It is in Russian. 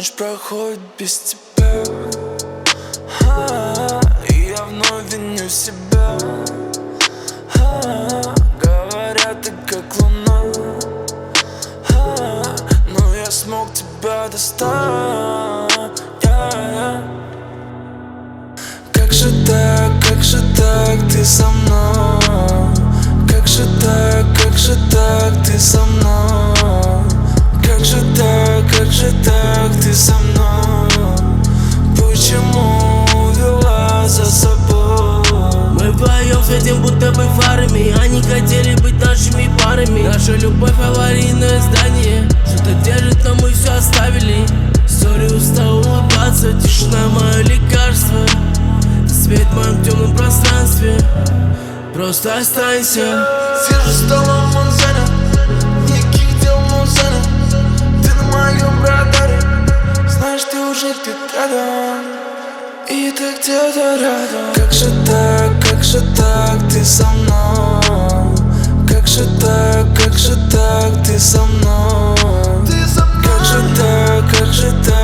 ночь проходит без тебя, и я вновь виню себя. Говорят, ты как луна, но я смог тебя достать. Как же так, ты со мной? Как же так, ты со мной? Как же так, ты со мной? Почему увела за собой? Мы вдвоем светим будто бы фарами. Они хотели быть нашими парами. Наша любовь аварийное здание. Что-то держит, но мы все оставили. Сори, устал улыбаться. Тишина мое лекарство. Свет в моем темном пространстве. Просто останься. Свежий столом он занят, никаких дел он занят. Ты на моем радаре, знаешь, ты уже где-то рядом, и ты где-то рядом. Как же так, ты со мной? Как же так, ты со мной? Как же так,